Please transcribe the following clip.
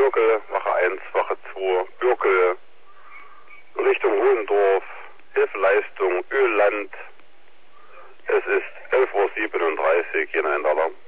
Bürkel, Wache 1, Wache 2, Bürkel, Richtung Hohendorf, Hilfeleistung, Ölland. Es ist 11:37 Uhr, hier ein Alarm.